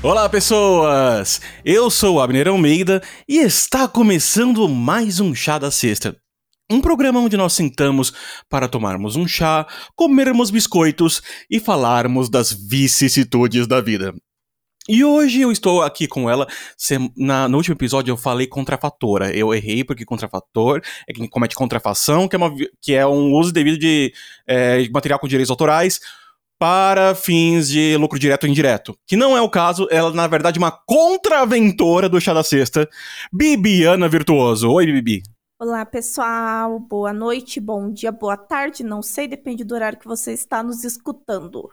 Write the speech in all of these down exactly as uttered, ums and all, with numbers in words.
Olá, pessoas! Eu sou o Abner Almeida e está começando mais um Chá da Sexta. Um programa onde nós sentamos para tomarmos um chá, comermos biscoitos e falarmos das vicissitudes da vida. E hoje eu estou aqui com ela. Na, no último episódio eu falei contrafatora. Eu errei porque contrafator é quem comete contrafação, que é, uma, que é um uso devido de, é, de material com direitos autorais para fins de lucro direto ou indireto. Que não é o caso, ela na verdade é uma contraventora do Chá da Sexta, Bibiana Virtuoso. Oi, Bibi. Olá, pessoal. Boa noite, bom dia, boa tarde. Não sei, depende do horário que você está nos escutando.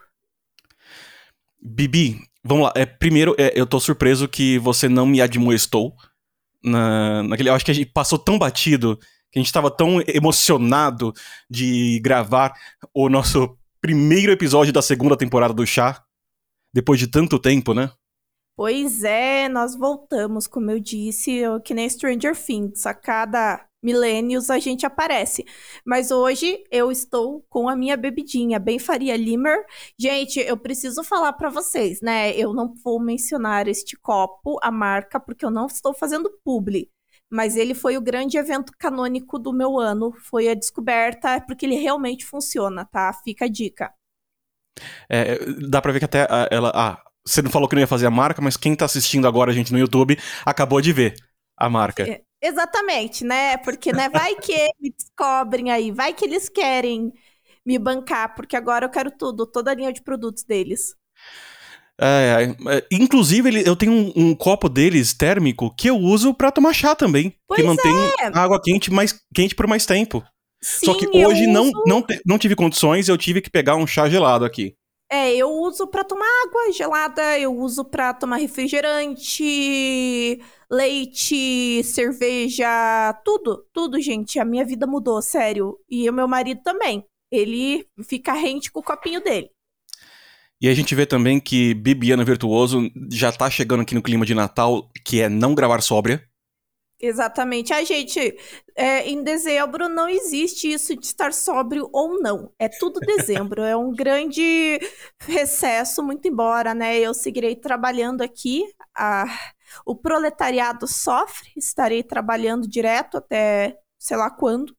Bibi, vamos lá. É, primeiro, é, eu tô surpreso que você não me admoestou. Na, naquele, eu acho que a gente passou tão batido, que a gente tava tão emocionado de gravar o nosso primeiro episódio da segunda temporada do Chá. Depois de tanto tempo, né? Pois é, nós voltamos, como eu disse, eu, que nem Stranger Things. A cada milênios a gente aparece. Mas hoje eu estou com a minha bebidinha, bem Faria Limer. Gente, eu preciso falar pra vocês, né? Eu não vou mencionar este copo, a marca, porque eu não estou fazendo publi. Mas ele foi o grande evento canônico do meu ano. Foi a descoberta, porque ele realmente funciona, tá? Fica a dica. É, dá pra ver que até a, ela... Ah, você não falou que não ia fazer a marca, mas quem tá assistindo agora a gente no YouTube acabou de ver a marca. É, exatamente, né? Porque, né, vai que me descobrem aí, vai que eles querem me bancar, porque agora eu quero tudo, toda a linha de produtos deles. É, é, inclusive, ele, eu tenho um, um copo deles térmico que eu uso pra tomar chá também. Pois que mantém é. a água quente mais quente por mais tempo. Sim, Só que hoje eu não, uso... não, te, não tive condições, eu tive que pegar um chá gelado aqui. É, eu uso pra tomar água gelada, eu uso pra tomar refrigerante, leite, cerveja, tudo, tudo, gente. A minha vida mudou, sério. E o meu marido também. Ele fica rente com o copinho dele. E a gente vê também que Bibiana Virtuoso já tá chegando aqui no clima de Natal, que é não gravar sóbria. Exatamente. A gente, é, em dezembro não existe isso de estar sóbrio ou não. É tudo dezembro. É um grande recesso, muito embora, né? Eu seguirei trabalhando aqui. A, o proletariado sofre. Estarei trabalhando direto até sei lá quando.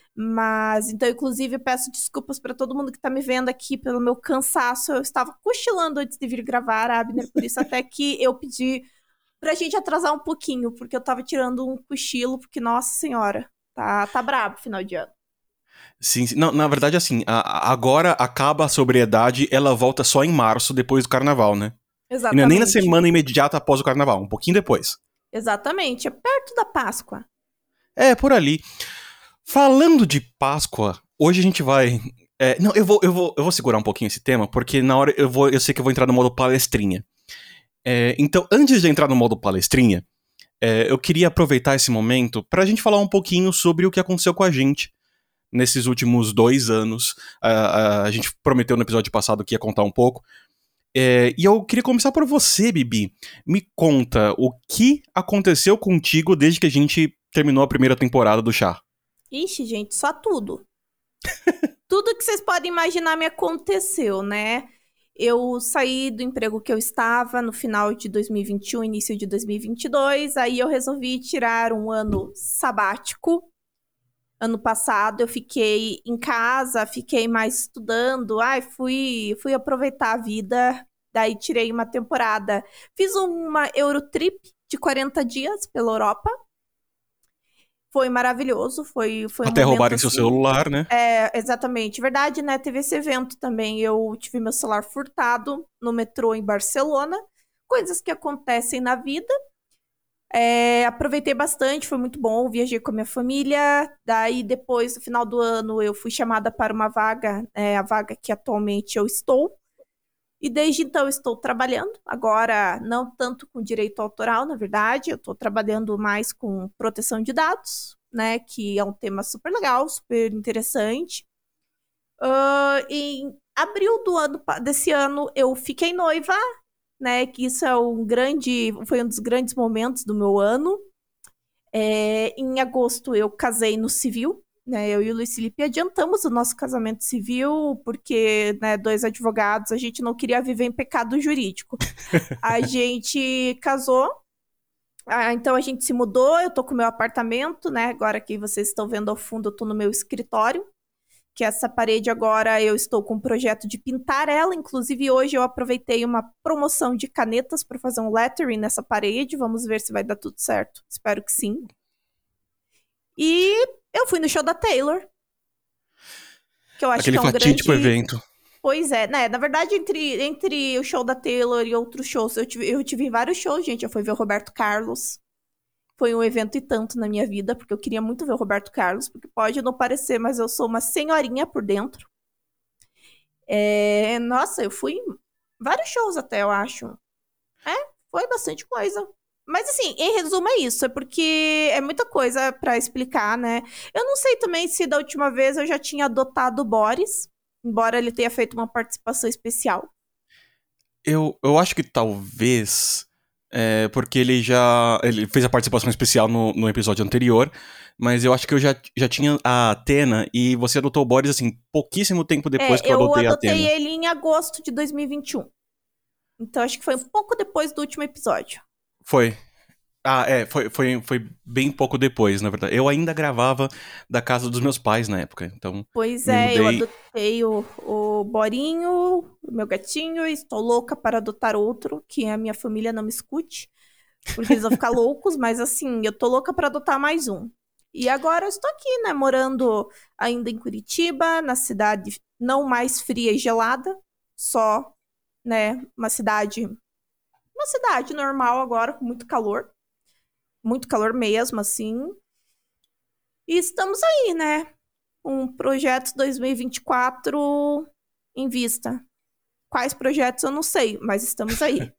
Mas, então, inclusive, peço desculpas para todo mundo que tá me vendo aqui pelo meu cansaço. Eu estava cochilando antes de vir gravar, Abner, por isso até que eu pedi pra gente atrasar um pouquinho, porque eu tava tirando um cochilo, porque, nossa senhora, tá, tá brabo final de ano. Sim, sim. Não, na verdade, assim, a, a, agora acaba a sobriedade, ela volta só em março, depois do carnaval, né? Exatamente. E não é nem na semana imediata após o carnaval, um pouquinho depois. Exatamente, é perto da Páscoa. É, por ali. Falando de Páscoa, hoje a gente vai... É, não, eu vou, eu, vou, eu vou segurar um pouquinho esse tema, porque na hora eu, vou, eu sei que eu vou entrar no modo palestrinha. É, então, antes de entrar no modo palestrinha, é, eu queria aproveitar esse momento pra gente falar um pouquinho sobre o que aconteceu com a gente nesses últimos dois anos. A, a, a gente prometeu no episódio passado que ia contar um pouco. É, e eu queria começar por você, Bibi. Me conta o que aconteceu contigo desde que a gente terminou a primeira temporada do Chá. Ixi, gente, só tudo. Tudo que vocês podem imaginar me aconteceu, né? Eu saí do emprego que eu estava no final de dois mil e vinte e um, início de dois mil e vinte e dois. Aí eu resolvi tirar um ano sabático. Ano passado eu fiquei em casa, fiquei mais estudando. Ai, fui, fui aproveitar a vida. Daí tirei uma temporada. Fiz uma Eurotrip de quarenta dias pela Europa. Foi maravilhoso, foi, foi um Até momento, roubarem seu assim, celular, né? É, exatamente. Verdade, né? Teve esse evento também. Eu tive meu celular furtado no metrô em Barcelona. Coisas que acontecem na vida. É, aproveitei bastante, foi muito bom. Viajei com a minha família. Daí, depois, no final do ano, eu fui chamada para uma vaga, é, a vaga que atualmente eu estou. E desde então eu estou trabalhando. Agora, não tanto com direito autoral, na verdade. Eu estou trabalhando mais com proteção de dados, né? Que é um tema super legal, super interessante. Uh, em abril do ano, desse ano, eu fiquei noiva, né? Que isso é um grande, foi um dos grandes momentos do meu ano. É, em agosto, eu casei no civil, né? Eu e o Luiz Felipe adiantamos o nosso casamento civil, porque, né, dois advogados, a gente não queria viver em pecado jurídico. A gente casou, ah, então a gente se mudou, eu tô com o meu apartamento, né? Agora que vocês estão vendo ao fundo, eu tô no meu escritório, que essa parede agora eu estou com um projeto de pintar ela. Inclusive, hoje eu aproveitei uma promoção de canetas para fazer um lettering nessa parede. Vamos ver se vai dar tudo certo. Espero que sim. E eu fui no show da Taylor, que eu acho Aquele que é um fatídico grande... evento. Pois é, né? Na verdade, entre, entre o show da Taylor e outros shows, eu tive, eu tive vários shows, gente. Eu fui ver o Roberto Carlos. Foi um evento e tanto na minha vida, porque eu queria muito ver o Roberto Carlos, porque pode não parecer, mas eu sou uma senhorinha por dentro. É, nossa, eu fui em vários shows até, eu acho. É, foi bastante coisa. Mas assim, em resumo é isso, é porque é muita coisa pra explicar, né? Eu não sei também se da última vez eu já tinha adotado o Boris, embora ele tenha feito uma participação especial. Eu, eu acho que talvez, é, porque ele já ele fez a participação especial no, no episódio anterior, mas eu acho que eu já, já tinha a Athena e você adotou o Boris, assim, pouquíssimo tempo depois É, que eu eu adotei a adotei Athena. ele em agosto de dois mil e vinte e um. Então acho que foi um pouco depois do último episódio. Foi. Ah, é, foi, foi, foi bem pouco depois, na verdade. Eu ainda gravava da casa dos meus pais na época, então Pois me é, eu mudei. adotei o, o Borinho, o meu gatinho, e estou louca para adotar outro, que a minha família não me escute, porque eles vão ficar loucos, mas assim, eu tô louca para adotar mais um. E agora eu estou aqui, né, morando ainda em Curitiba, na cidade não mais fria e gelada, só, né, uma cidade, uma cidade normal agora, com muito calor, muito calor mesmo, assim. E estamos aí, né? Um projeto dois mil e vinte e quatro em vista. Quais projetos eu não sei, mas estamos aí.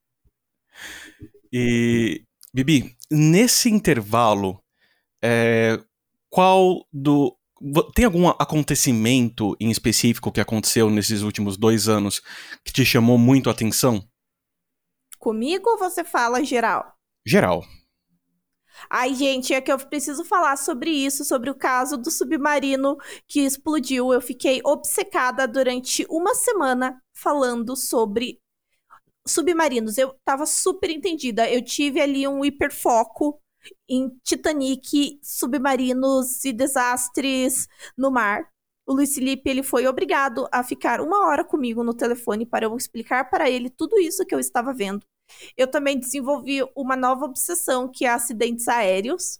E, Bibi, nesse intervalo, é, qual do. vo- Tem algum acontecimento em específico que aconteceu nesses últimos dois anos que te chamou muito a atenção? Comigo ou você fala geral? Geral. Ai, gente, é que eu preciso falar sobre isso, sobre o caso do submarino que explodiu. Eu fiquei obcecada durante uma semana falando sobre submarinos. Eu tava super entendida. Eu tive ali um hiperfoco em Titanic, submarinos e desastres no mar. O Luiz Felipe, ele foi obrigado a ficar uma hora comigo no telefone para eu explicar para ele tudo isso que eu estava vendo. Eu também desenvolvi uma nova obsessão, que é acidentes aéreos.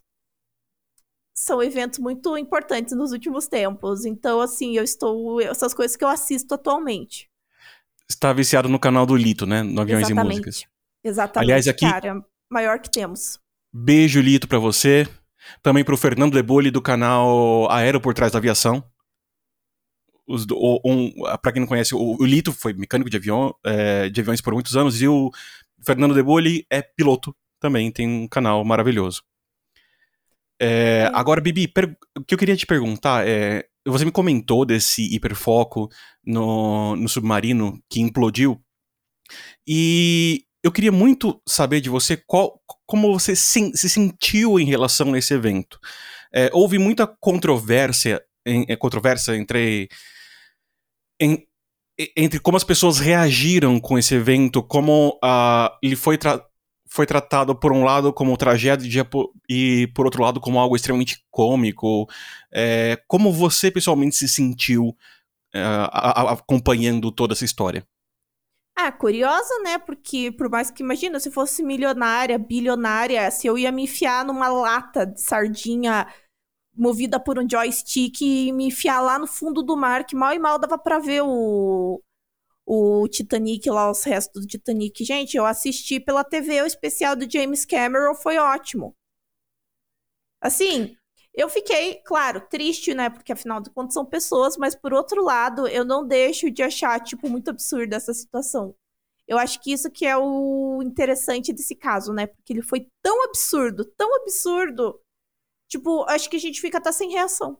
São eventos muito importantes nos últimos tempos. Então, assim, eu estou... Essas coisas que eu assisto atualmente. Está viciado no canal do Lito, né? No Aviões e Músicas. Exatamente. Exatamente, Aliás, aqui, cara. Maior que temos. beijo, Lito, pra você. Também pro Fernando Leboli do canal Aero por Trás da Aviação. Os do- o- um, pra quem não conhece, o, o Lito foi mecânico de, avião, é, de aviões por muitos anos e o Fernando Leboli é piloto também, tem um canal maravilhoso. É, É. agora, Bibi, per- o que eu queria te perguntar é: você me comentou desse hiperfoco no, no submarino que implodiu, e eu queria muito saber de você qual, como você se, se sentiu em relação a esse evento. É, houve muita controvérsia, em, é, controvérsia entre, em- e- entre como as pessoas reagiram com esse evento, como ah, ele foi, tra- foi tratado por um lado como tragédia po- e por outro lado como algo extremamente cômico. É, como você pessoalmente se sentiu é, a- a- acompanhando toda essa história? Ah, curiosa, né? Porque por mais que imagina, se fosse milionária, bilionária, se eu ia me enfiar numa lata de sardinha movida por um joystick e me enfiar lá no fundo do mar, que mal e mal dava pra ver o, o Titanic lá, os restos do Titanic. Gente, eu assisti pela T V o especial do James Cameron, foi ótimo. Assim, eu fiquei, claro, triste, né? Porque afinal de contas são pessoas, mas por outro lado, eu não deixo de achar, tipo, muito absurda essa situação. Eu acho que isso que é o interessante desse caso, né? Porque ele foi tão absurdo, tão absurdo. Tipo, acho que a gente fica até sem reação.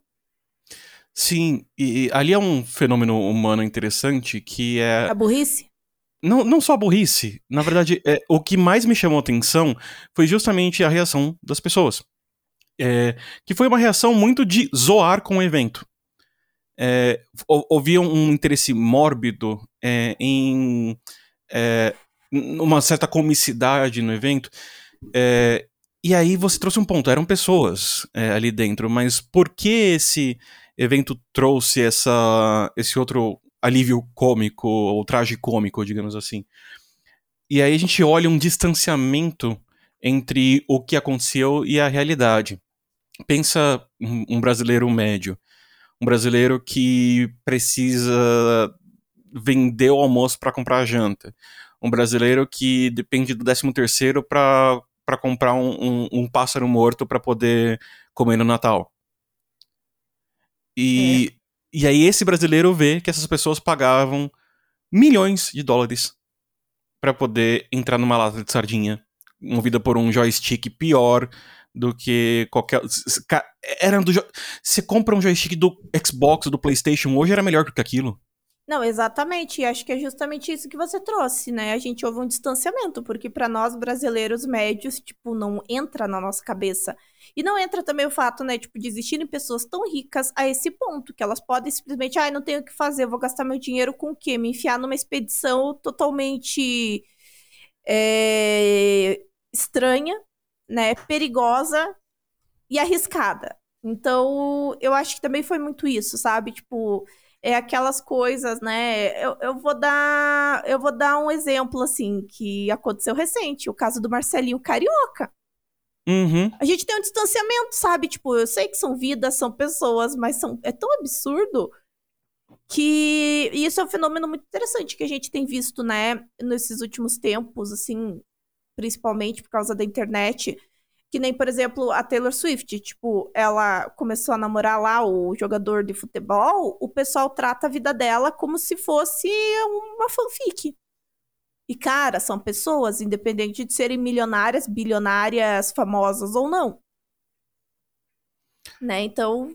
Sim, e ali é um fenômeno humano interessante que é A burrice? não, não só a burrice. Na verdade, é, o que mais me chamou a atenção foi justamente a reação das pessoas. É, que foi uma reação muito de zoar com o evento. É, havia um interesse mórbido é, em é, uma certa comicidade no evento. É, e aí você trouxe um ponto, eram pessoas é, ali dentro, mas por que esse evento trouxe essa, esse outro alívio cômico, ou tragicômico, digamos assim? E aí a gente olha um distanciamento entre o que aconteceu e a realidade. Pensa um, um brasileiro médio, um brasileiro que precisa vender o almoço para comprar a janta, um brasileiro que depende do décimo terceiro para para comprar um, um, um pássaro morto para poder comer no Natal. É. E, e aí esse brasileiro vê que essas pessoas pagavam milhões de dólares para poder entrar numa lata de sardinha, movida por um joystick pior do que qualquer... Era do jo... Você compra um joystick do Xbox, do PlayStation, hoje era melhor do que aquilo. Não, exatamente. E acho que é justamente isso que você trouxe, né? A gente houve um distanciamento, porque para nós brasileiros médios, tipo, não entra na nossa cabeça. E não entra também o fato, né, tipo, de existirem pessoas tão ricas a esse ponto, que elas podem simplesmente, ai, ah, não tenho o que fazer, eu vou gastar meu dinheiro com o quê? Me enfiar numa expedição totalmente é, estranha, né, perigosa e arriscada. Então, eu acho que também foi muito isso, sabe? Tipo, é aquelas coisas, né? Eu, eu vou dar, eu vou dar um exemplo assim que aconteceu recente, o caso do Marcelinho Carioca. Uhum. A gente tem um distanciamento, sabe? Tipo, eu sei que são vidas, são pessoas, mas são, é tão absurdo que e isso é um fenômeno muito interessante que a gente tem visto, né, nesses últimos tempos, assim, principalmente por causa da internet. Que nem, por exemplo, a Taylor Swift, tipo, ela começou a namorar lá o jogador de futebol, o pessoal trata a vida dela como se fosse uma fanfic. E, cara, são pessoas, independente de serem milionárias, bilionárias, famosas ou não. Né, então...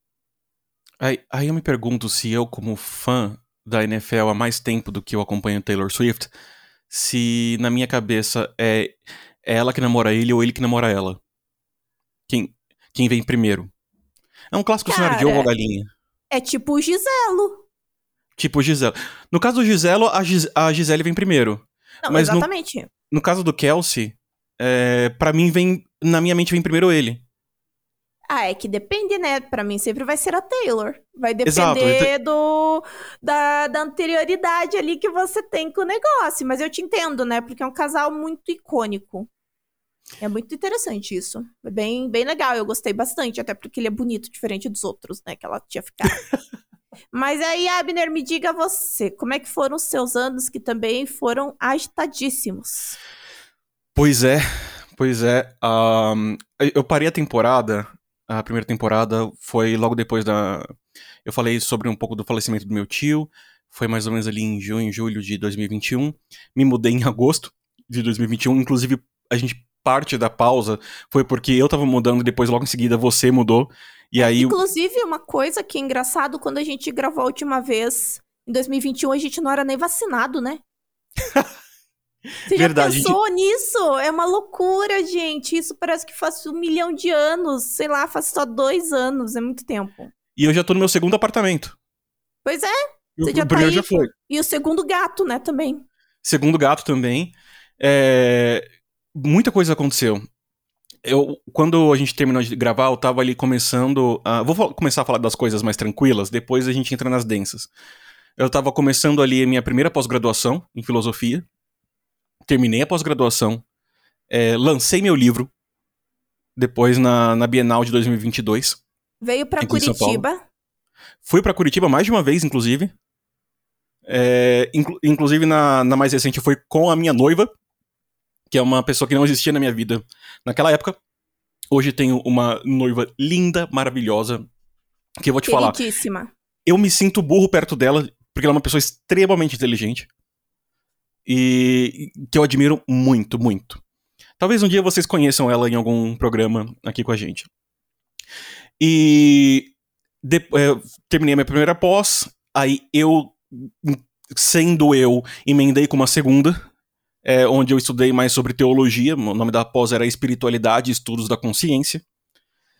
Aí, aí eu me pergunto se eu, como fã da N F L há mais tempo do que eu acompanho Taylor Swift, se na minha cabeça é... É ela que namora ele ou ele que namora ela? Quem, quem vem primeiro? É um clássico cenário de ovo ou galinha. É tipo o Giselo. Tipo o Giselo. No caso do Giselo, a, Gis, a Gisele vem primeiro. Não, Mas exatamente. No, no caso do Kelsey, é, pra mim vem... Na minha mente vem primeiro ele. Ah, é que depende, né? Pra mim sempre vai ser a Taylor. Vai Exato. depender do, da, da anterioridade ali que você tem com o negócio. Mas eu te entendo, né? Porque é um casal muito icônico. É muito interessante isso. É bem, bem legal. Eu gostei bastante, até porque ele é bonito, diferente dos outros, né? Que ela tinha ficado. Mas aí, Abner, me diga você, como é que foram os seus anos que também foram agitadíssimos? Pois é, pois é. Um, eu parei a temporada... A primeira temporada foi logo depois da... Eu falei sobre um pouco do falecimento do meu tio. Foi mais ou menos ali em junho, julho de dois mil e vinte e um. Me mudei em agosto de dois mil e vinte e um. Inclusive, a gente parte da pausa foi porque eu tava mudando e depois logo em seguida você mudou. E aí... Inclusive, uma coisa que é engraçado, quando a gente gravou a última vez, em dois mil e vinte e um, a gente não era nem vacinado, né? Você Verdade, já pensou gente... nisso? É uma loucura, gente. Isso parece que faz um milhão de anos. Sei lá, faz só dois anos. É muito tempo. E eu já tô no meu segundo apartamento. Pois é. Você O, já o tá primeiro aí. já foi. E o segundo gato, né, também. Segundo gato também. É... Muita coisa aconteceu. Eu, quando a gente terminou de gravar, eu tava ali começando... A... Vou começar a falar das coisas mais tranquilas, depois a gente entra nas densas. Eu tava começando ali a minha primeira pós-graduação em filosofia. Terminei a pós-graduação. É, lancei meu livro. Depois na, na Bienal de dois mil e vinte e dois. Veio pra Curitiba. Fui pra Curitiba mais de uma vez, inclusive. É, inclu- inclusive, na, na mais recente, foi com a minha noiva, que é uma pessoa que não existia na minha vida naquela época. Hoje tenho uma noiva linda, maravilhosa, que eu vou te falar. Queridíssima. Eu me sinto burro perto dela, porque ela é uma pessoa extremamente inteligente. E que eu admiro muito, muito. Talvez um dia vocês conheçam ela em algum programa aqui com a gente. E de, é, terminei a minha primeira pós, aí eu, sendo eu, emendei com uma segunda, é, onde eu estudei mais sobre teologia. O nome da pós era Espiritualidade e Estudos da Consciência.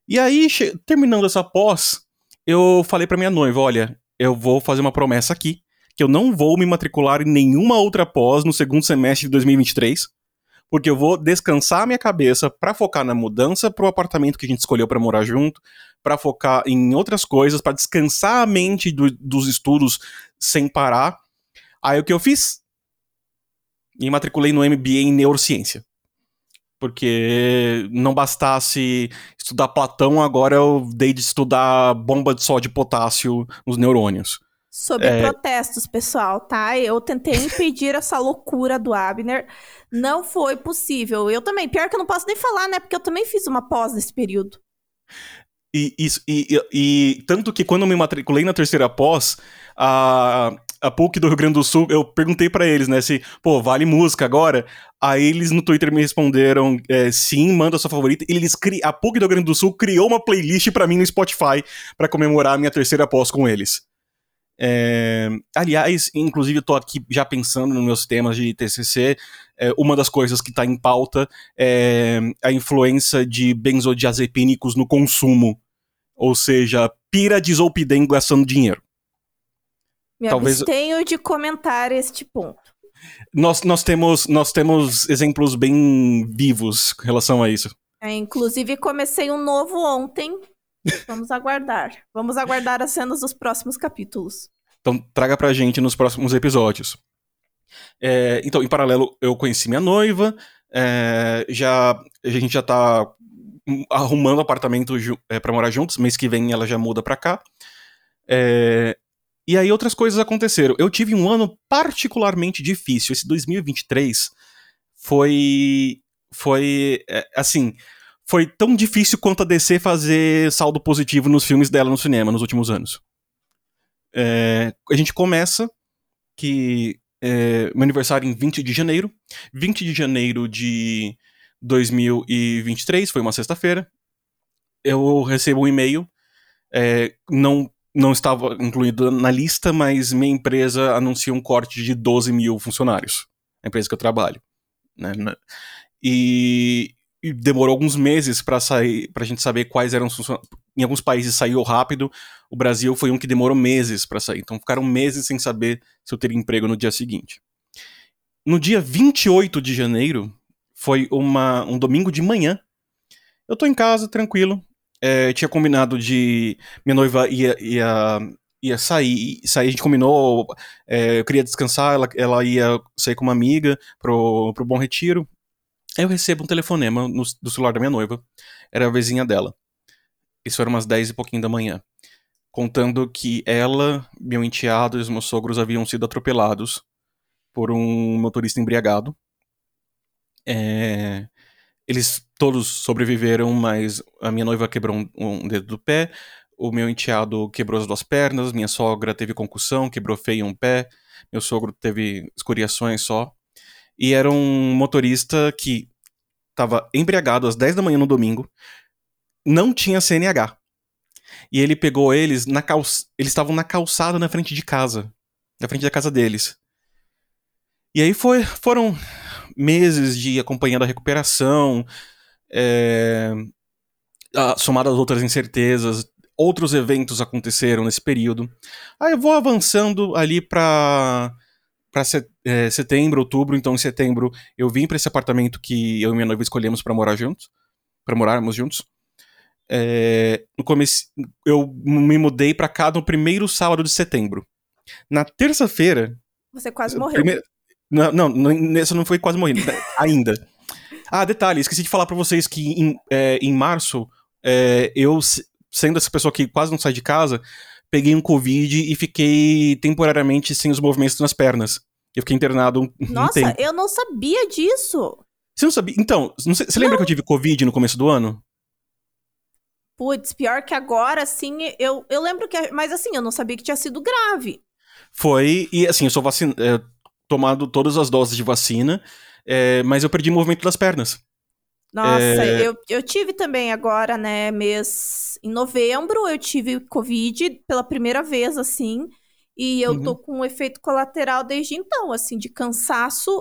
E aí, che- terminando essa pós, eu falei pra minha noiva, olha, eu vou fazer uma promessa aqui, que eu não vou me matricular em nenhuma outra pós no segundo semestre de dois mil e vinte e três, porque eu vou descansar a minha cabeça pra focar na mudança pro apartamento que a gente escolheu pra morar junto, pra focar em outras coisas, pra descansar a mente do- dos estudos sem parar. Aí o que eu fiz? Me matriculei no M B A em neurociência. Porque não bastasse estudar Platão, agora eu dei de estudar bomba de sódio e potássio nos neurônios. Sob É, protestos, pessoal, tá? Eu tentei impedir essa loucura do Abner. Não foi possível. Eu também. Pior que eu não posso nem falar, né? Porque eu também fiz uma pós nesse período. e, isso- e, e, e tanto que quando eu me matriculei na terceira pós, a, a PUC do Rio Grande do Sul, eu perguntei pra eles, né, se, pô, vale música agora? Aí eles no Twitter me responderam, é, sim, manda a sua favorita. E eles cri, a PUC do Rio Grande do Sul criou uma playlist pra mim no Spotify pra comemorar a minha terceira pós com eles. É, aliás, inclusive eu tô aqui já pensando nos meus temas de T C C, é, uma das coisas que tá em pauta é a influência de benzodiazepínicos no consumo, ou seja, pira de zolpidem gastando dinheiro. Me Talvez abstenho de comentar este ponto. nós, nós, temos, nós temos exemplos bem vivos em relação a isso. É, inclusive, comecei um novo ontem. Vamos aguardar. Vamos aguardar as cenas dos próximos capítulos. Então traga pra gente nos próximos episódios. É, então, em paralelo, eu conheci minha noiva, é, já, a gente já tá arrumando apartamento ju- é, pra morar juntos, mês que vem ela já muda pra cá. É, e aí outras coisas aconteceram. Eu tive um ano particularmente difícil. Esse dois mil e vinte e três foi, foi é, assim, foi tão difícil quanto a D C fazer saldo positivo nos filmes dela no cinema nos últimos anos. É, a gente começa que é, meu aniversário em vinte de janeiro. vinte de janeiro de dois mil e vinte e três, foi uma sexta-feira. Eu recebo um e-mail, é, não, não estava incluído na lista, mas minha empresa anuncia um corte de doze mil funcionários. A empresa que eu trabalho. Né? E, e demorou alguns meses para sair, pra gente saber quais eram os funcionários. Em alguns países saiu rápido, o Brasil foi um que demorou meses para sair. Então ficaram meses sem saber se eu teria emprego no dia seguinte. No dia vinte e oito de janeiro, foi uma, um domingo de manhã. Eu tô em casa, tranquilo. É, tinha combinado de... Minha noiva ia, ia, ia sair, sair, a gente combinou, é, eu queria descansar, ela, ela ia sair com uma amiga pro, pro Bom Retiro. Aí eu recebo um telefonema no, do celular da minha noiva, era a vizinha dela. Isso era umas dez e pouquinho da manhã. Contando que ela, meu enteado e os meus sogros haviam sido atropelados por um motorista embriagado. É... Eles todos sobreviveram, mas a minha noiva quebrou um, um dedo do pé, o meu enteado quebrou as duas pernas, minha sogra teve concussão, quebrou feio um pé, meu sogro teve escoriações só. E era um motorista que estava embriagado às dez da manhã no domingo, não tinha C N H. E ele pegou eles na calça... Eles estavam na calçada na frente de casa. Na frente da casa deles. E aí foi, foram meses de acompanhando a recuperação, é, a, somado às outras incertezas. Outros eventos aconteceram nesse período. Aí eu vou avançando ali pra, pra set, é, setembro, outubro. Então em setembro eu vim pra esse apartamento que eu e minha noiva escolhemos pra morar juntos. Pra morarmos juntos. É, no começo, eu me mudei pra cá no primeiro sábado de setembro. Na terça-feira... Você quase morreu. Primeiro, não, não, nessa não foi quase morrendo, ainda. Ah, detalhe, esqueci de falar pra vocês que em, é, em março, é, eu, sendo essa pessoa que quase não sai de casa, peguei um Covid e fiquei temporariamente sem os movimentos nas pernas. Eu fiquei internado um, Nossa, um tempo. eu não sabia disso. Você não sabia? Então, não sei, você lembra que eu tive Covid no começo do ano? Putz, pior que agora, assim, eu, eu lembro que... Mas assim, eu não sabia que tinha sido grave. Foi, e assim, eu sou vacina, é, tomado todas as doses de vacina, é, mas eu perdi o movimento das pernas. Nossa, É... eu, eu tive também agora, né, mês... Em novembro eu tive Covid pela primeira vez, assim, e eu Uhum. tô com um efeito colateral desde então, assim, de cansaço e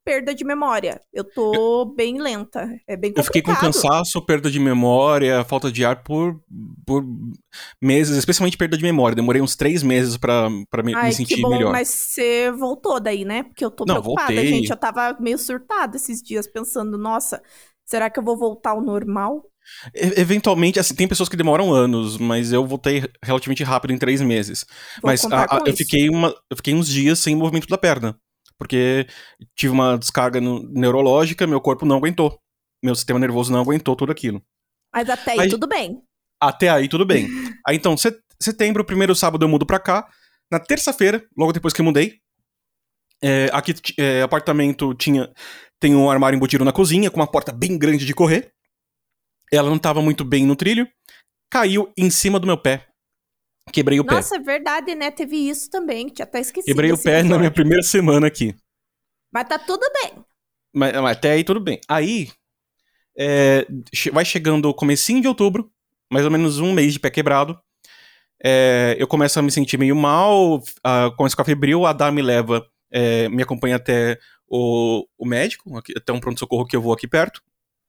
perda de memória. Eu tô bem lenta. É bem complicado. Eu fiquei com cansaço, perda de memória, falta de ar por, por meses, especialmente perda de memória. Demorei uns três meses pra, pra me, Ai, me sentir que bom, melhor. Mas você voltou daí, né? Porque eu tô Não, preocupada, voltei. gente. Eu tava meio surtada esses dias, pensando, nossa, será que eu vou voltar ao normal? E- Eventualmente, assim, tem pessoas que demoram anos, mas eu voltei relativamente rápido em três meses. Vou Mas contar a- a- com eu, isso. fiquei uma, eu fiquei uns dias sem movimento da perna. Porque tive uma descarga no- neurológica, meu corpo não aguentou. Meu sistema nervoso não aguentou tudo aquilo. Mas até aí Aí, tudo bem. até aí, tudo bem. Aí, então, set- setembro, primeiro sábado eu mudo pra cá. Na terça-feira, logo depois que eu mudei, é, aqui t- é, apartamento tinha tem um armário embutido na cozinha, com uma porta bem grande de correr. Ela não tava muito bem no trilho. Caiu em cima do meu pé. Quebrei o pé. Nossa, é verdade, né? Teve isso também, tinha até esquecido Quebrei o esse pé na episódio. minha primeira semana aqui. Mas tá tudo bem. Mas, mas até aí tudo bem. Aí, é, che- vai chegando o comecinho de outubro, mais ou menos um mês de pé quebrado. É, eu começo a me sentir meio mal, ah, começo a ficar febril, a Dá me leva, é, me acompanha até o, o médico, aqui- até um pronto-socorro que eu vou aqui perto.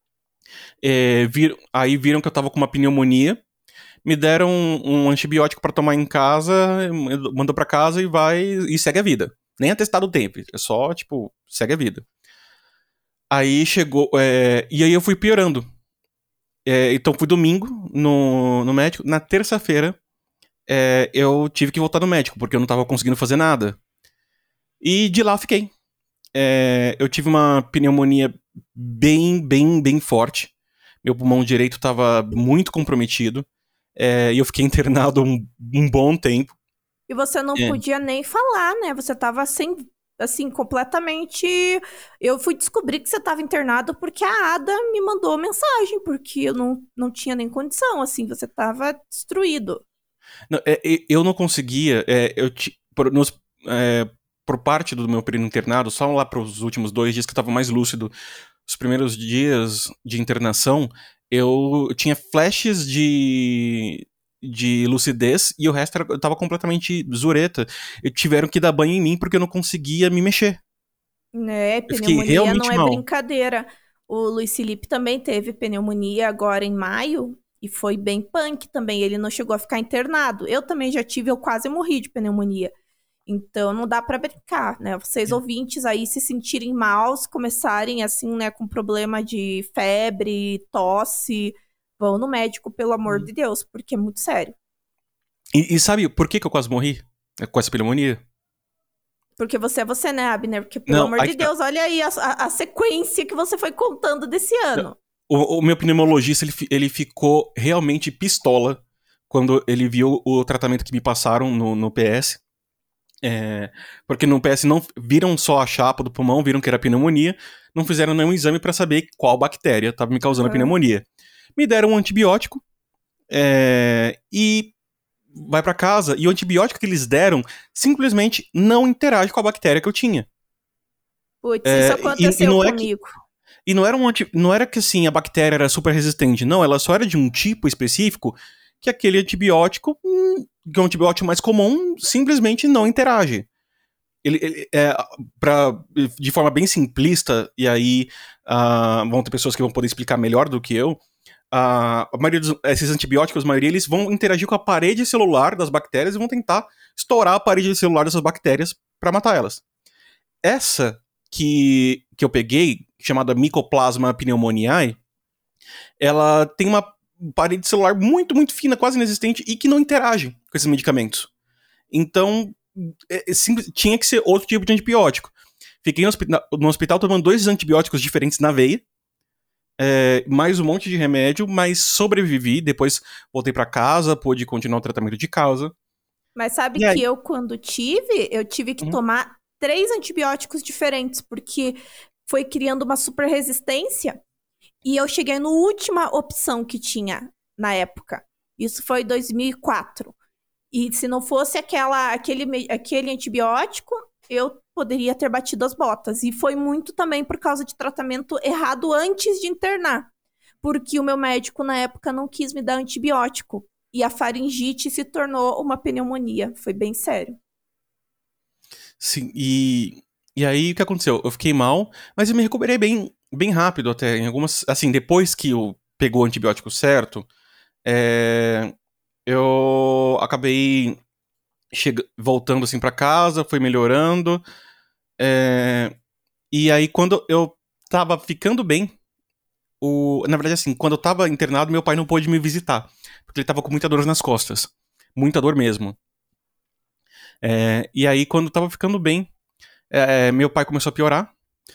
É, vir- aí viram que eu tava com uma pneumonia, me deram um, um antibiótico pra tomar em casa, mandou pra casa e vai e segue a vida. Nem atestado o tempo, é só, tipo, segue a vida. Aí chegou, é, e aí eu fui piorando. É, então fui domingo no, no médico, na terça-feira é, eu tive que voltar no médico, porque eu não tava conseguindo fazer nada. E de lá eu fiquei. É, eu tive uma pneumonia bem, bem, bem forte. Meu pulmão direito tava muito comprometido. É, e eu fiquei internado um, um bom tempo. E você não É. podia nem falar, né? Você tava sem, assim, completamente. Eu fui descobrir que você tava internado porque a Ada me mandou mensagem, porque eu não, não tinha nem condição, assim, você tava destruído. Não, é, é, eu não conseguia. É, eu ti- por, nos, é, por parte do meu período internado, só lá para os últimos dois dias que eu tava mais lúcido, os primeiros dias de internação, eu tinha flashes de, de lucidez e o resto era, eu tava completamente zureta. E tiveram que dar banho em mim porque eu não conseguia me mexer. Né? Eu fiquei Pneumonia realmente não é mal. brincadeira. O Luiz Felipe também teve pneumonia agora em maio e foi bem punk também. Ele não chegou a ficar internado. Eu também já tive, eu quase morri de pneumonia. Então não dá pra brincar, né? Vocês ouvintes aí se sentirem mal, se começarem assim, né, com problema de febre, tosse, vão no médico, pelo amor de Deus, porque é muito sério. E, e sabe por que, que eu quase morri com essa pneumonia? Porque você é você, né, Abner? Porque, pelo Não, amor aí de que tá. Deus, olha aí a, a- a sequência que você foi contando desse ano. O, o meu pneumologista, ele, fi- ele ficou realmente pistola quando ele viu o tratamento que me passaram no, no P S. É, porque no P S não viram só a chapa do pulmão, viram que era pneumonia, não fizeram nenhum exame pra saber qual bactéria estava me causando a Uhum. pneumonia. Me deram um antibiótico é, e vai pra casa, e o antibiótico que eles deram simplesmente não interage com a bactéria que eu tinha. Putz, É, isso e- aconteceu e não é que- comigo. E não era um anti... não era que assim a bactéria era super resistente, não, ela só era de um tipo específico que aquele antibiótico, hum, que é um antibiótico mais comum, simplesmente não interage. Ele, ele é, pra, de forma bem simplista, e aí ah, vão ter pessoas que vão poder explicar melhor do que eu, ah, a maioria desses antibióticos, a maioria, eles vão interagir com a parede celular das bactérias e vão tentar estourar a parede celular dessas bactérias para matar elas. Essa que, que eu peguei, chamada Mycoplasma pneumoniae, ela tem uma parede celular muito, muito fina, quase inexistente, e que não interage com esses medicamentos. Então, é, é simples, tinha que ser outro tipo de antibiótico. Fiquei no, hospi- no hospital tomando dois antibióticos diferentes na veia, é, mais um monte de remédio, mas sobrevivi. Depois voltei pra casa, pude continuar o tratamento de casa. Mas sabe E aí? que eu, quando tive, eu tive que Uhum. tomar três antibióticos diferentes, porque foi criando uma super resistência. E eu cheguei na última opção que tinha na época. Isso foi em dois mil e quatro. E se não fosse aquela, aquele, me- aquele antibiótico, eu poderia ter batido as botas. E foi muito também por causa de tratamento errado antes de internar. Porque o meu médico, na época, não quis me dar antibiótico. E a faringite se tornou uma pneumonia. Foi bem sério. Sim, e, E aí, o que aconteceu? Eu fiquei mal, mas eu me recuperei bem, bem rápido até. Em algumas, assim, depois que eu pegou o antibiótico certo, é, eu acabei chega, voltando assim para casa, foi melhorando. É, e aí, quando eu tava ficando bem, o, na verdade, assim, quando eu tava internado, meu pai não pôde me visitar, porque ele tava com muita dor nas costas. Muita dor mesmo. É, e aí, quando eu tava ficando bem, é, meu pai começou a piorar.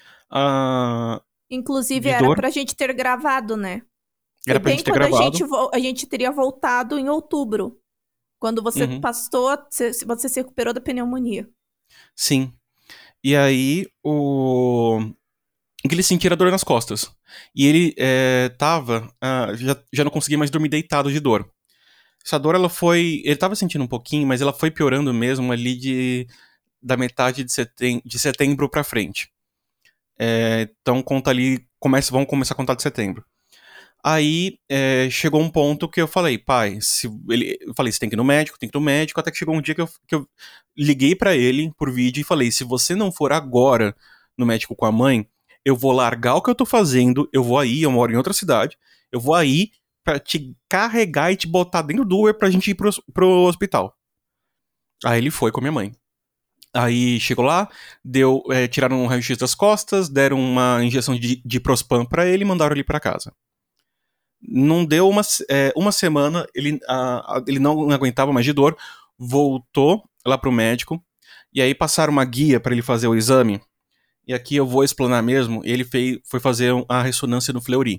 Uh, Inclusive, de era dor. pra gente ter gravado, né? Era Foi pra bem gente ter quando a gente, gravado. vo- a gente teria voltado em outubro. Quando você Uhum. passou, você você se recuperou da pneumonia. Sim. E aí, o. que ele sentia dor nas costas. E ele é, tava. ah, já, já não conseguia mais dormir deitado de dor. Essa dor, ela foi. Ele tava sentindo um pouquinho, mas ela foi piorando mesmo ali de, da metade de, setem, de setembro pra frente. É, então, conta ali. Começa, vamos começar a contar de setembro. Aí é, chegou um ponto que eu falei, pai, se ele, eu falei, você tem que ir no médico, tem que ir no médico, até que chegou um dia que eu, que eu liguei pra ele por vídeo e falei, se você não for agora no médico com a mãe, eu vou largar o que eu tô fazendo, eu vou aí, eu moro em outra cidade, eu vou aí pra te carregar e te botar dentro do Uber pra gente ir pro, pro hospital. Aí ele foi com a minha mãe. Aí chegou lá, deu, é, tiraram um raio-x das costas, deram uma injeção de, de Prospan pra ele e mandaram ele pra casa. Não deu uma, é, uma semana, ele, a, a, ele não aguentava mais de dor, voltou lá pro médico, e aí passaram uma guia para ele fazer o exame, e aqui eu vou explanar mesmo, ele fez, foi fazer a ressonância no Fleury.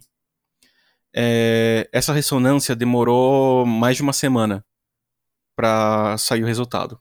É, essa ressonância demorou mais de uma semana para sair o resultado.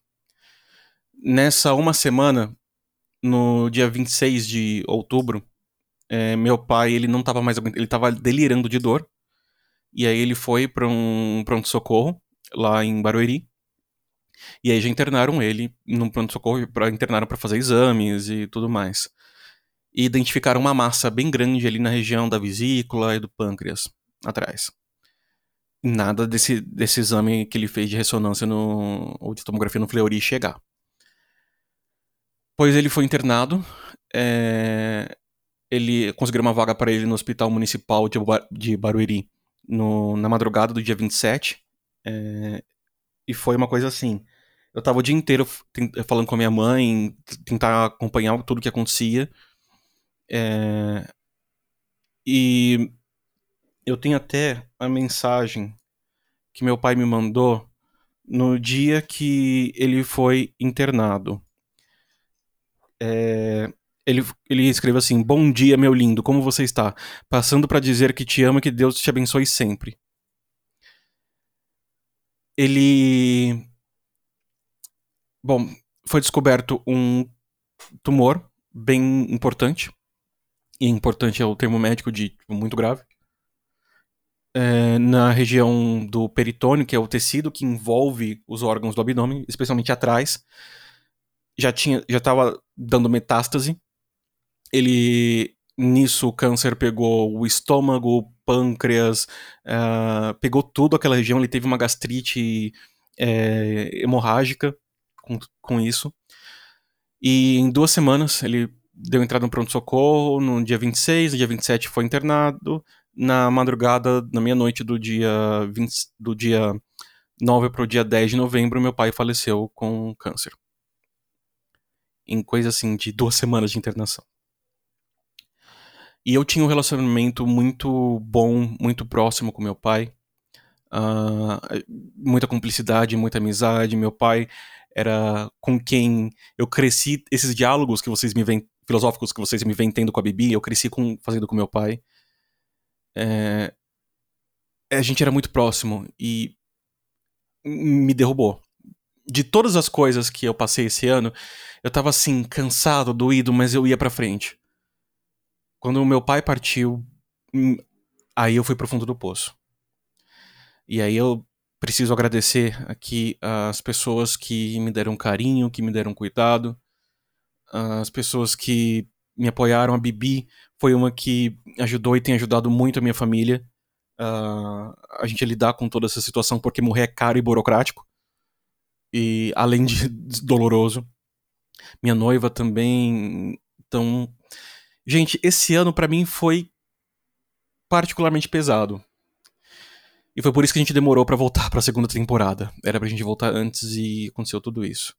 Nessa uma semana, no dia vinte e seis de outubro, é, meu pai ele não estava mais aguentando, ele estava delirando de dor. E aí ele foi para um pronto-socorro lá em Barueri. E aí já internaram ele num pronto-socorro, para internaram para fazer exames e tudo mais. E identificaram uma massa bem grande ali na região da vesícula e do pâncreas, atrás. Nada desse, desse exame que ele fez de ressonância no, ou de tomografia no Fleury chegar. Pois ele foi internado. É, ele conseguiram uma vaga para ele no Hospital Municipal de, de Barueri no, na madrugada do dia vinte e sete. É, e foi uma coisa assim. Eu tava o dia inteiro falando com a minha mãe, tentar acompanhar tudo que acontecia. É, e eu tenho até a mensagem que meu pai me mandou no dia que ele foi internado. É, ele, ele escreveu assim: Bom dia, meu lindo, como você está? Passando para dizer que te amo e que Deus te abençoe sempre. Ele. Bom, foi descoberto um tumor bem importante. E importante é o termo médico de tipo, muito grave. É, na região do peritônio, que é o tecido que envolve os órgãos do abdômen, especialmente atrás, já tinha, já estava dando metástase. Ele nisso o câncer pegou o estômago, o pâncreas, uh, pegou tudo aquela região. Ele teve uma gastrite é, hemorrágica com, com isso. E em duas semanas ele deu entrada no pronto-socorro. No dia vinte e seis, no dia vinte e sete foi internado. Na madrugada, na meia-noite do dia vinte, do dia nove para o dia dez de novembro, meu pai faleceu com câncer. Em coisa assim de duas semanas de internação. E eu tinha um relacionamento muito bom, muito próximo com meu pai. Uh, muita cumplicidade, muita amizade. Meu pai era com quem eu cresci. Esses diálogos que vocês me vêm, filosóficos que vocês me vêm tendo com a Bibi, eu cresci com, fazendo com meu pai. É, a gente era muito próximo e me derrubou. De todas as coisas que eu passei esse ano, eu tava assim, cansado, doído, mas eu ia pra frente. Quando o meu pai partiu, aí eu fui pro fundo do poço. E aí eu preciso agradecer aqui as pessoas que me deram carinho, que me deram cuidado, as pessoas que me apoiaram. A Bibi foi uma que ajudou e tem ajudado muito a minha família. Uh, a gente a lidar com toda essa situação, porque morrer é caro e burocrático. E além de doloroso. minha noiva também. Então, gente, esse ano pra mim foi particularmente pesado. E foi por isso que a gente demorou pra voltar pra segunda temporada. Era pra gente voltar antes e aconteceu tudo isso.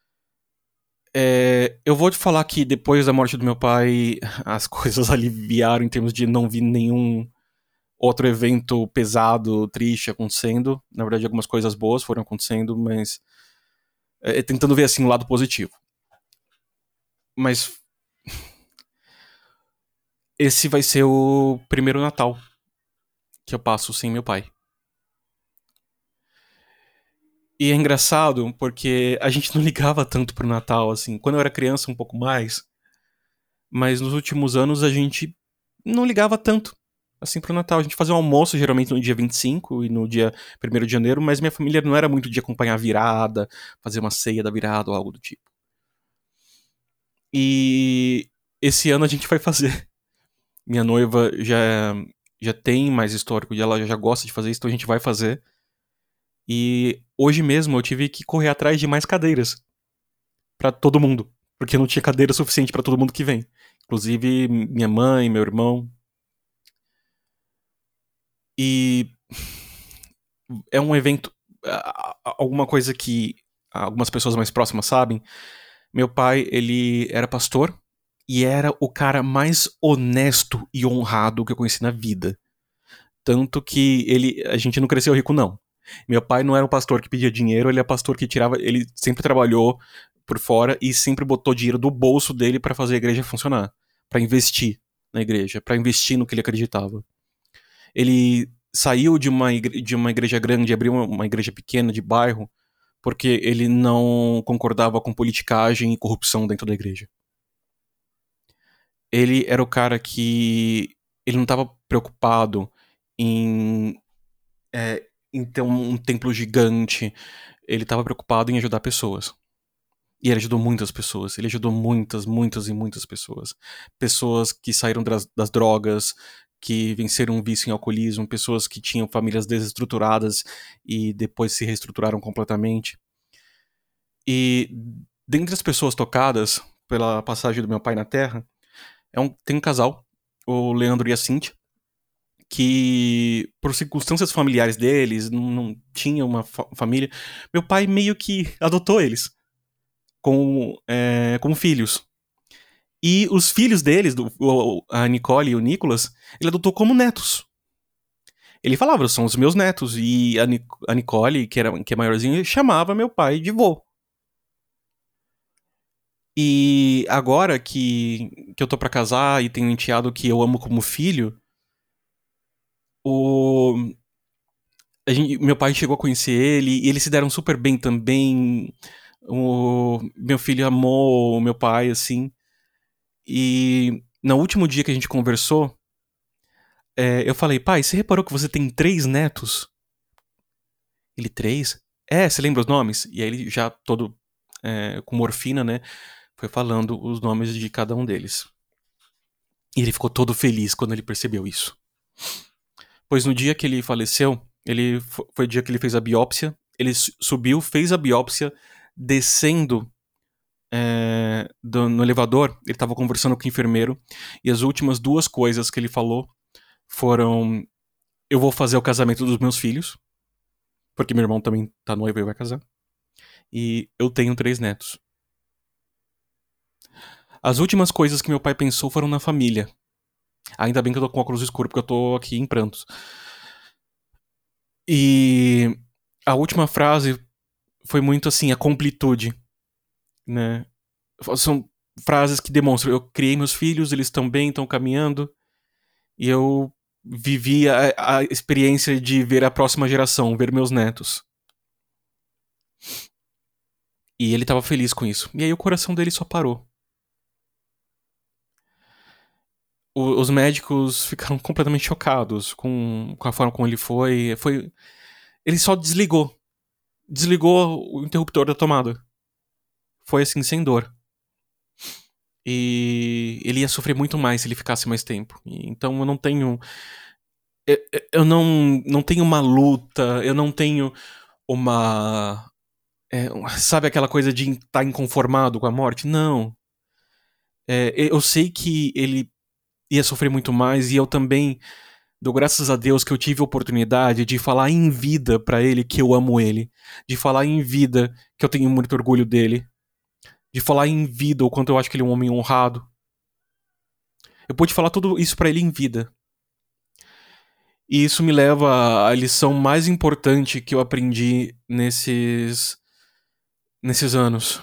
É, eu vou te falar que depois da morte do meu pai, as coisas aliviaram em termos de não vir nenhum outro evento pesado, triste acontecendo. Na verdade, algumas coisas boas foram acontecendo, mas é, tentando ver assim o lado positivo. Mas esse vai ser o primeiro Natal que eu passo sem meu pai. E é engraçado porque a gente não ligava tanto pro Natal, assim. Quando eu era criança, um pouco mais. Mas nos últimos anos a gente não ligava tanto, assim, pro Natal. A gente fazia um almoço, geralmente, no dia vinte e cinco e no dia primeiro de janeiro, mas minha família não era muito de acompanhar a virada, fazer uma ceia da virada ou algo do tipo. E esse ano a gente vai fazer. Minha noiva já, já tem mais histórico e ela já gosta de fazer isso, então a gente vai fazer. E hoje mesmo eu tive que correr atrás de mais cadeiras pra todo mundo, porque não tinha cadeira suficiente pra todo mundo que vem. Inclusive minha mãe, meu irmão. E é um evento, alguma coisa que algumas pessoas mais próximas sabem. Meu pai, ele era pastor e era o cara mais honesto e honrado que eu conheci na vida. Tanto que ele, a gente não cresceu rico, não. Meu pai não era um pastor que pedia dinheiro, ele é pastor que tirava, ele sempre trabalhou por fora e sempre botou dinheiro do bolso dele pra fazer a igreja funcionar, pra investir na igreja, pra investir no que ele acreditava. Ele saiu de uma igreja, de uma igreja grande e abriu uma, uma igreja pequena de bairro porque ele não concordava com politicagem e corrupção dentro da igreja. Ele era o cara que ele não estava preocupado em, é, em ter um, um templo gigante. Ele estava preocupado em ajudar pessoas. E ele ajudou muitas pessoas. Ele ajudou muitas, muitas e muitas pessoas. Pessoas que saíram das, das drogas, que venceram um vício em alcoolismo, pessoas que tinham famílias desestruturadas e depois se reestruturaram completamente. E dentre as pessoas tocadas pela passagem do meu pai na Terra, é um, tem um casal, o Leandro e a Cíntia, que por circunstâncias familiares deles, não, não tinha uma fa- família, meu pai meio que adotou eles como, é, como filhos. E os filhos deles, do, o- a Nicole e o Nicolas, ele adotou como netos. Ele falava, são os meus netos. E a, Nic- a Nicole, que, era, que é maiorzinha, chamava meu pai de vô. E agora que, que eu tô pra casar e tenho um enteado que eu amo como filho, o, a gente, meu pai chegou a conhecer ele e eles se deram super bem também. O meu filho amou o meu pai, assim. E no último dia que a gente conversou, é, eu falei, pai, você reparou que você tem três netos? Ele, três? É, você lembra os nomes? E aí ele já todo é, com morfina, né? Foi falando os nomes de cada um deles. E ele ficou todo feliz quando ele percebeu isso. Pois no dia que ele faleceu, ele foi o dia que ele fez a biópsia. Ele subiu, fez a biópsia, descendo é, do, no elevador. Ele estava conversando com o enfermeiro. E as últimas duas coisas que ele falou foram: eu vou fazer o casamento dos meus filhos, porque meu irmão também tá noivo e vai casar. E eu tenho três netos. As últimas coisas que meu pai pensou foram na família. Ainda bem que eu tô com óculos escuros, porque eu tô aqui em prantos. E a última frase foi muito assim, a completude, né? São frases que demonstram, eu criei meus filhos, eles estão bem, estão caminhando, e eu vivi a, a experiência de ver a próxima geração, ver meus netos. E ele tava feliz com isso. E aí o coração dele só parou. O, os médicos ficaram completamente chocados com, com a forma como ele foi. Foi. Ele só desligou. Desligou o interruptor da tomada. Foi assim, sem dor. E ele ia sofrer muito mais se ele ficasse mais tempo. E, então eu não tenho. Eu, eu não, não tenho uma luta, eu não tenho uma. É, sabe aquela coisa de estar inconformado com a morte? Não. É, eu sei que ele ia sofrer muito mais, e eu também dou graças a Deus que eu tive a oportunidade de falar em vida pra ele que eu amo ele. De falar em vida que eu tenho muito orgulho dele. De falar em vida o quanto eu acho que ele é um homem honrado. Eu pude falar tudo isso pra ele em vida. E isso me leva à lição mais importante que eu aprendi nesses, nesses anos.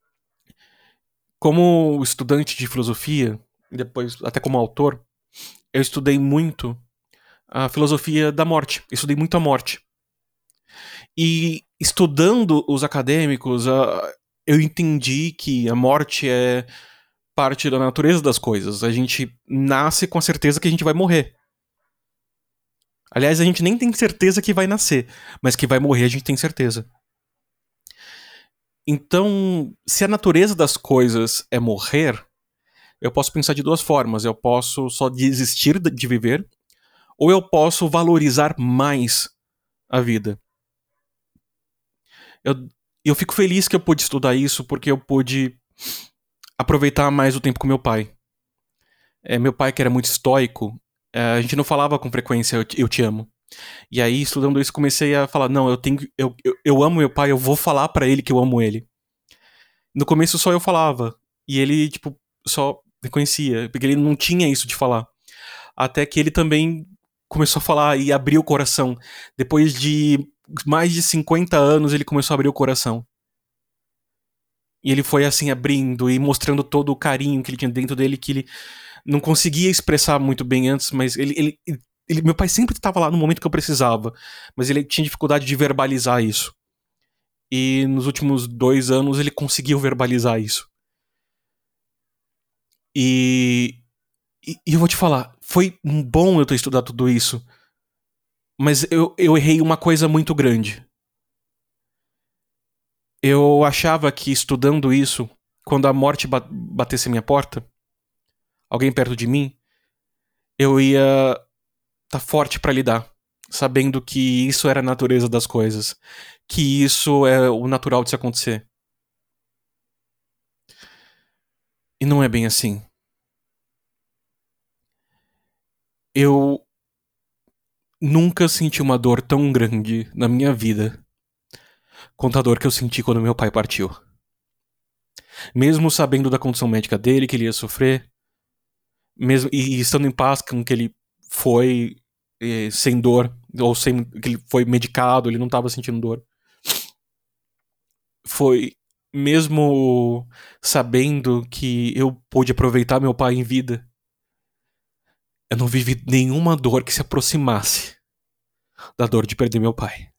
Como estudante de filosofia, depois até como autor, eu estudei muito a filosofia da morte. Eu estudei muito a morte. E estudando os acadêmicos, uh, eu entendi que a morte é parte da natureza das coisas. A gente nasce com a certeza que a gente vai morrer. Aliás, a gente nem tem certeza que vai nascer, mas que vai morrer a gente tem certeza. Então, se a natureza das coisas é morrer, eu posso pensar de duas formas. Eu posso só desistir de viver, ou eu posso valorizar mais a vida. Eu, eu fico feliz que eu pude estudar isso, porque eu pude aproveitar mais o tempo com meu pai. É, meu pai, que era muito estoico, é, a gente não falava com frequência eu, eu te amo. E aí, estudando isso, comecei a falar, não, eu tenho, eu, eu, eu amo meu pai, eu vou falar pra ele que eu amo ele. No começo só eu falava, e ele, tipo, só reconhecia, porque ele não tinha isso de falar. Até que ele também começou a falar e abrir o coração. Depois de mais de cinquenta anos, ele começou a abrir o coração. E ele foi assim, abrindo e mostrando todo o carinho que ele tinha dentro dele, que ele não conseguia expressar muito bem antes, mas ele... ele, ele meu pai sempre estava lá no momento que eu precisava, mas ele tinha dificuldade de verbalizar isso. E nos últimos dois anos ele conseguiu verbalizar isso. E, e, e eu vou te falar, foi bom eu ter estudado tudo isso, mas eu, eu errei uma coisa muito grande. Eu achava que estudando isso, quando a morte batesse minha porta, alguém perto de mim, eu ia estar forte pra lidar, sabendo que isso era a natureza das coisas, que isso é o natural de se acontecer. E não é bem assim. Eu nunca senti uma dor tão grande na minha vida quanto a dor que eu senti quando meu pai partiu. Mesmo sabendo da condição médica dele, que ele ia sofrer, mesmo e estando em paz com que ele foi eh, sem dor, ou sem que ele foi medicado, ele não estava sentindo dor. Foi mesmo sabendo que eu pude aproveitar meu pai em vida, eu não vivi nenhuma dor que se aproximasse da dor de perder meu pai.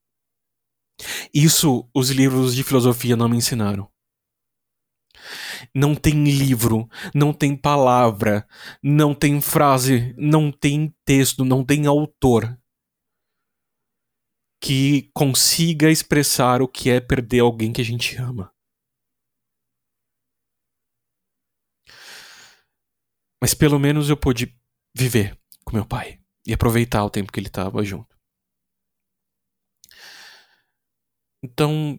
Isso os livros de filosofia não me ensinaram. Não tem livro, não tem palavra, não tem frase, não tem texto, não tem autor que consiga expressar o que é perder alguém que a gente ama. Mas pelo menos eu pude viver com meu pai e aproveitar o tempo que ele estava junto. Então,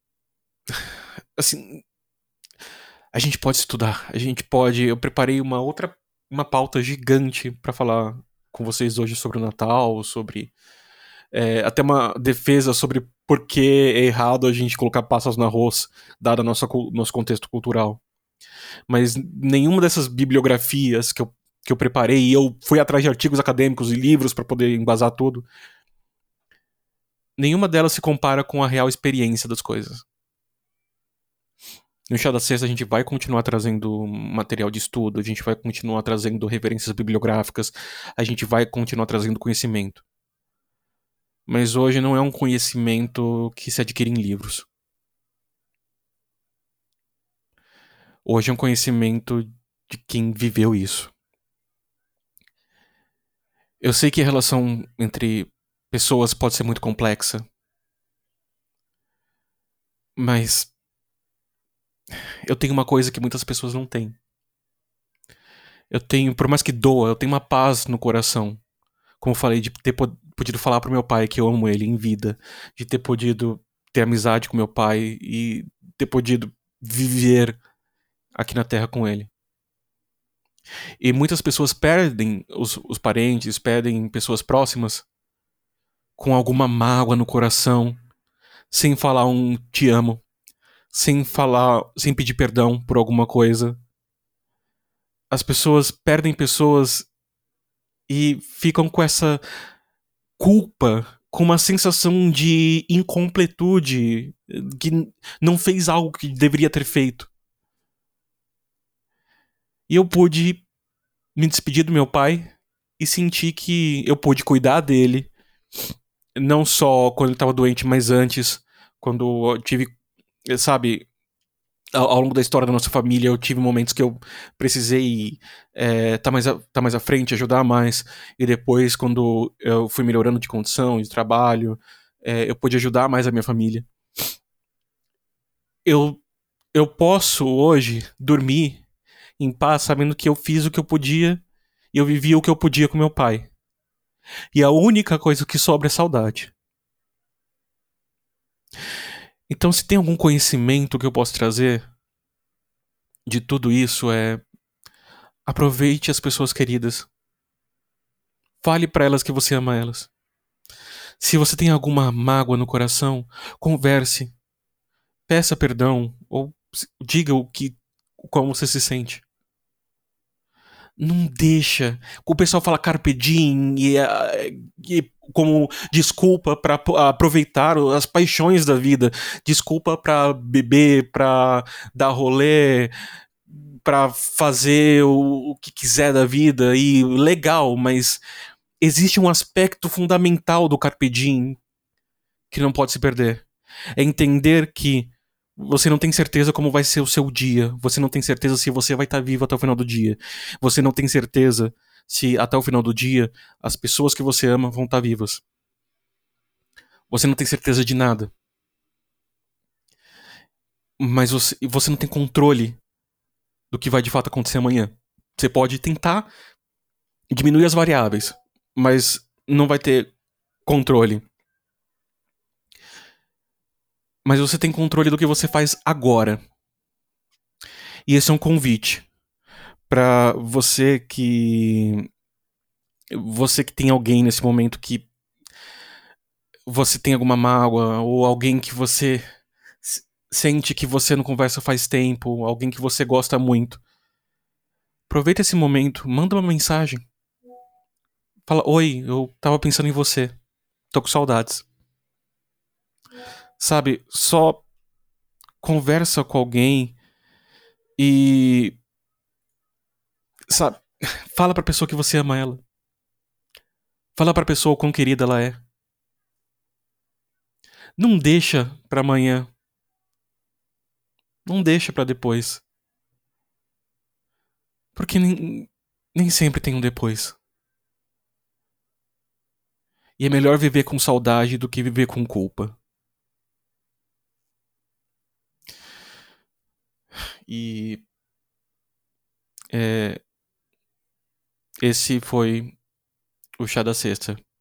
assim, a gente pode estudar, a gente pode... Eu preparei uma outra, uma pauta gigante para falar com vocês hoje sobre o Natal, sobre... É, até uma defesa sobre por que é errado a gente colocar passas no arroz, dado o nosso, nosso contexto cultural. Mas nenhuma dessas bibliografias que eu, que eu preparei, e eu fui atrás de artigos acadêmicos e livros para poder embasar tudo, nenhuma delas se compara com a real experiência das coisas. No Chá da Sexta a gente vai continuar trazendo material de estudo, a gente vai continuar trazendo referências bibliográficas, a gente vai continuar trazendo conhecimento. Mas hoje não é um conhecimento que se adquire em livros. Hoje é um conhecimento de quem viveu isso. Eu sei que a relação entre pessoas pode ser muito complexa. Mas eu tenho uma coisa que muitas pessoas não têm. Eu tenho, por mais que doa, eu tenho uma paz no coração. Como eu falei, de ter podido falar pro meu pai que eu amo ele em vida. De ter podido ter amizade com meu pai e ter podido viver aqui na Terra com ele. E muitas pessoas perdem os, os parentes, perdem pessoas próximas com alguma mágoa no coração, sem falar um te amo, sem falar, sem pedir perdão por alguma coisa. As pessoas perdem pessoas e ficam com essa culpa, com uma sensação de incompletude, que não fez algo que deveria ter feito. E eu pude me despedir do meu pai e sentir que eu pude cuidar dele, não só quando ele estava doente, mas antes, quando eu tive, sabe, ao, ao longo da história da nossa família, eu tive momentos que eu precisei é, tá, mais a, tá mais à frente, ajudar mais, e depois, quando eu fui melhorando de condição, de trabalho, é, eu pude ajudar mais a minha família. Eu, eu posso hoje dormir em paz, sabendo que eu fiz o que eu podia e eu vivi o que eu podia com meu pai. E a única coisa que sobra é saudade. Então, se tem algum conhecimento que eu posso trazer de tudo isso, é aproveite as pessoas queridas. Fale pra elas que você ama elas. Se você tem alguma mágoa no coração, converse. Peça perdão ou diga o que, como você se sente. Não deixa. O pessoal fala carpe diem e, e como desculpa pra aproveitar as paixões da vida, desculpa pra beber, pra dar rolê, pra fazer o, o que quiser da vida, e legal, mas existe um aspecto fundamental do carpe diem que não pode se perder. É entender que você não tem certeza como vai ser o seu dia. Você não tem certeza se você vai estar vivo até o final do dia. Você não tem certeza se até o final do dia as pessoas que você ama vão estar vivas. Você não tem certeza de nada. Mas você, você não tem controle do que vai de fato acontecer amanhã. Você pode tentar diminuir as variáveis, mas não vai ter controle. Mas você tem controle do que você faz agora. E esse é um convite pra você que você que tem alguém nesse momento que você tem alguma mágoa, ou alguém que você sente que você não conversa faz tempo, alguém que você gosta muito. Aproveita esse momento, manda uma mensagem. Fala, oi, eu tava pensando em você. Tô com saudades. Sabe, só conversa com alguém e... sabe, fala pra pessoa que você ama ela. Fala pra pessoa o quão querida ela é. Não deixa pra amanhã. Não deixa pra depois. Porque nem, nem sempre tem um depois. E é melhor viver com saudade do que viver com culpa. E... É, esse foi o Chá da Sexta.